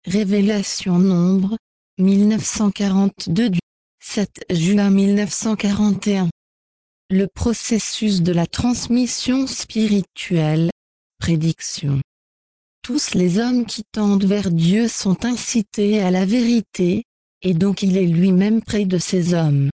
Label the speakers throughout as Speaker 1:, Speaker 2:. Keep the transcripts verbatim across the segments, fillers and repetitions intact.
Speaker 1: Révélation Nombre, mille neuf cent quarante-deux du sept juin mille neuf cent quarante et un. Le processus de la transmission spirituelle. Prédiction. Tous les hommes qui tendent vers Dieu sont incités à la vérité, et donc il est lui-même près de ces hommes.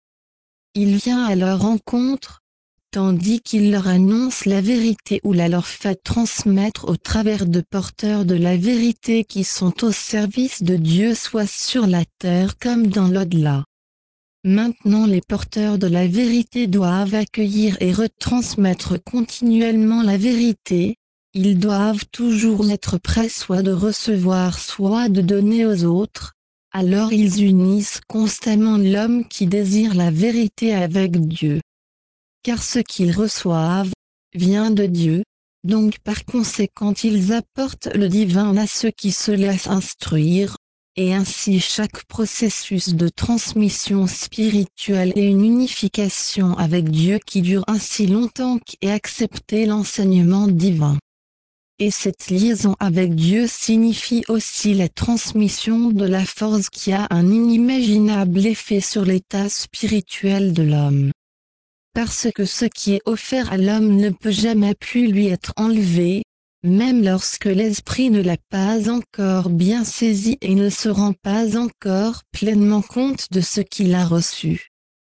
Speaker 1: Il vient à leur rencontre, tandis qu'il leur annonce la vérité ou la leur fait transmettre au travers de porteurs de la vérité qui sont au service de Dieu soit sur la terre comme dans l'au-delà. Maintenant les porteurs de la vérité doivent accueillir et retransmettre continuellement la vérité, ils doivent toujours être prêts soit de recevoir soit de donner aux autres, alors ils unissent constamment l'homme qui désire la vérité avec Dieu. Car ce qu'ils reçoivent vient de Dieu, donc par conséquent ils apportent le divin à ceux qui se laissent instruire, et ainsi chaque processus de transmission spirituelle est une unification avec Dieu qui dure ainsi longtemps qu'est accepté l'enseignement divin. Et cette liaison avec Dieu signifie aussi la transmission de la force qui a un inimaginable effet sur l'état spirituel de l'homme. Parce que ce qui est offert à l'homme ne peut jamais plus lui être enlevé, même lorsque l'esprit ne l'a pas encore bien saisi et ne se rend pas encore pleinement compte de ce qu'il a reçu.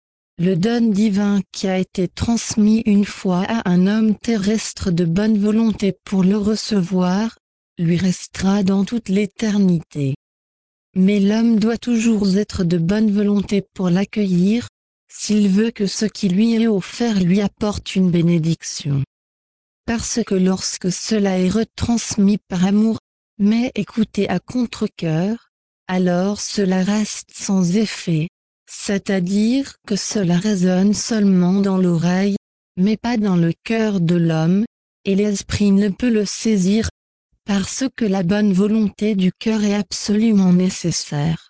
Speaker 1: Le don divin qui a été transmis une fois à un homme terrestre de bonne volonté pour le recevoir, lui restera dans toute l'éternité. Mais l'homme doit toujours être de bonne volonté pour l'accueillir, s'il veut que ce qui lui est offert lui apporte une bénédiction. Parce que lorsque cela est retransmis par amour, mais écouté à contre-cœur, alors cela reste sans effet, c'est-à-dire que cela résonne seulement dans l'oreille, mais pas dans le cœur de l'homme, et l'esprit ne peut le saisir, parce que la bonne volonté du cœur est absolument nécessaire.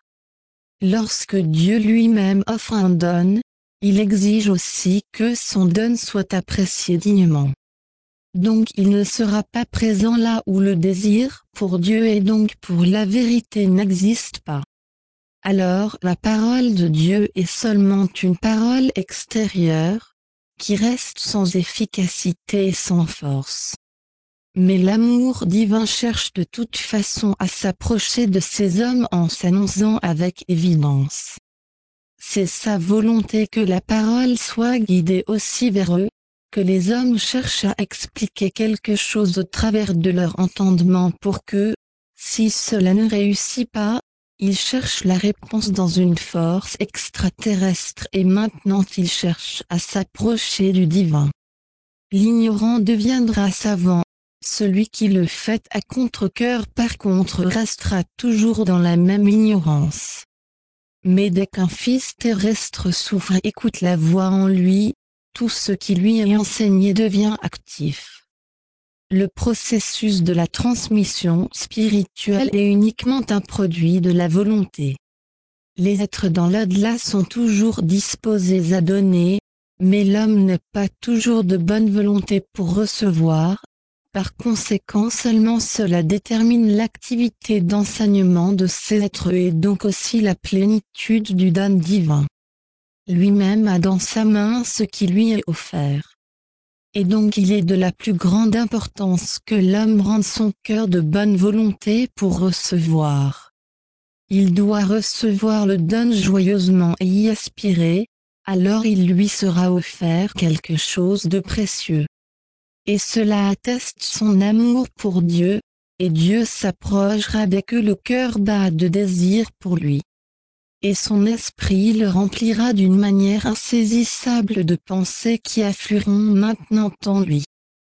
Speaker 1: Lorsque Dieu lui-même offre un don, il exige aussi que son don soit apprécié dignement. Donc il ne sera pas présent là où le désir pour Dieu et donc pour la vérité n'existe pas. Alors la parole de Dieu est seulement une parole extérieure, qui reste sans efficacité et sans force. Mais l'amour divin cherche de toute façon à s'approcher de ces hommes en s'annonçant avec évidence. C'est sa volonté que la parole soit guidée aussi vers eux, que les hommes cherchent à expliquer quelque chose au travers de leur entendement pour que, si cela ne réussit pas, ils cherchent la réponse dans une force extraterrestre et maintenant ils cherchent à s'approcher du divin. L'ignorant deviendra savant, celui qui le fait à contre-cœur par contre restera toujours dans la même ignorance. Mais dès qu'un fils terrestre s'ouvre et écoute la voix en lui, tout ce qui lui est enseigné devient actif. Le processus de la transmission spirituelle est uniquement un produit de la volonté. Les êtres dans l'au-delà sont toujours disposés à donner, mais l'homme n'est pas toujours de bonne volonté pour recevoir. Par conséquent seulement cela détermine l'activité d'enseignement de ces êtres et donc aussi la plénitude du don divin. Lui-même a dans sa main ce qui lui est offert. Et donc il est de la plus grande importance que l'homme rende son cœur de bonne volonté pour recevoir. Il doit recevoir le don joyeusement et y aspirer, alors il lui sera offert quelque chose de précieux. Et cela atteste son amour pour Dieu, et Dieu s'approchera dès que le cœur bat de désir pour lui. Et son esprit le remplira d'une manière insaisissable de pensées qui afflueront maintenant en lui.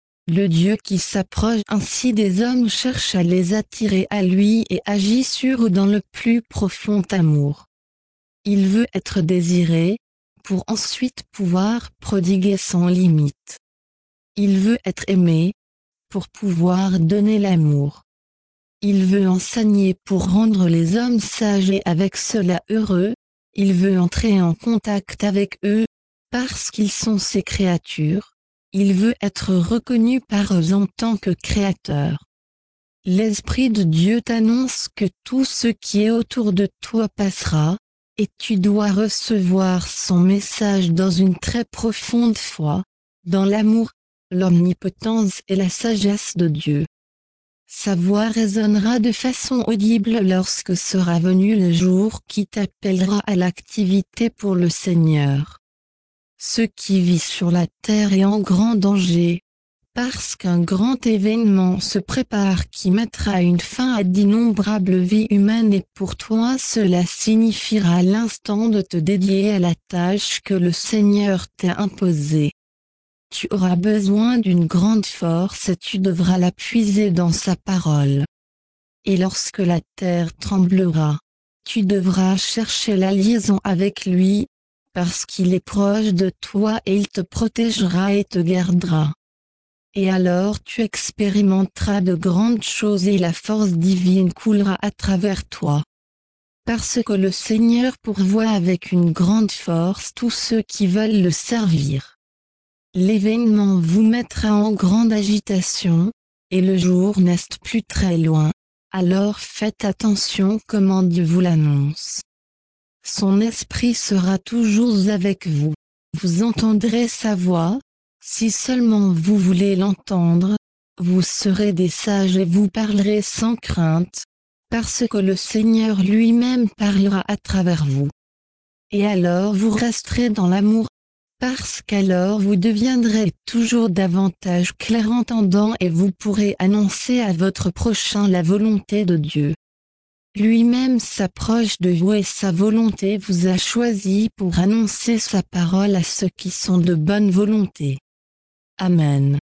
Speaker 1: Le Dieu qui s'approche ainsi des hommes cherche à les attirer à lui et agit sur eux dans le plus profond amour. Il veut être désiré, pour ensuite pouvoir prodiguer sans limite. Il veut être aimé, pour pouvoir donner l'amour. Il veut enseigner pour rendre les hommes sages et avec cela heureux, il veut entrer en contact avec eux, parce qu'ils sont ses créatures, il veut être reconnu par eux en tant que créateur. l'Esprit de Dieu t'annonce que tout ce qui est autour de toi passera, et tu dois recevoir son message dans une très profonde foi, dans l'amour, l'omnipotence et la sagesse de Dieu. Sa voix résonnera de façon audible lorsque sera venu le jour qui t'appellera à l'activité pour le Seigneur. Ceux qui vivent sur la terre est en grand danger, parce qu'un grand événement se prépare qui mettra une fin à d'innombrables vies humaines et pour toi cela signifiera l'instant de te dédier à la tâche que le Seigneur t'a imposée. Tu auras besoin d'une grande force et tu devras la puiser dans sa parole. Et lorsque la terre tremblera, tu devras chercher la liaison avec lui, parce qu'il est proche de toi et il te protégera et te gardera. Et alors tu expérimenteras de grandes choses et la force divine coulera à travers toi. Parce que le Seigneur pourvoit avec une grande force tous ceux qui veulent le servir. L'événement vous mettra en grande agitation, et le jour n'est plus très loin, alors faites attention comment Dieu vous l'annonce. Son esprit sera toujours avec vous. Vous entendrez sa voix, si seulement vous voulez l'entendre, vous serez des sages et vous parlerez sans crainte, parce que le Seigneur lui-même parlera à travers vous. Et alors vous resterez dans l'amour, parce qu'alors vous deviendrez toujours davantage clairentendant et vous pourrez annoncer à votre prochain la volonté de Dieu. Lui-même s'approche de vous et sa volonté vous a choisi pour annoncer sa parole à ceux qui sont de bonne volonté. Amen.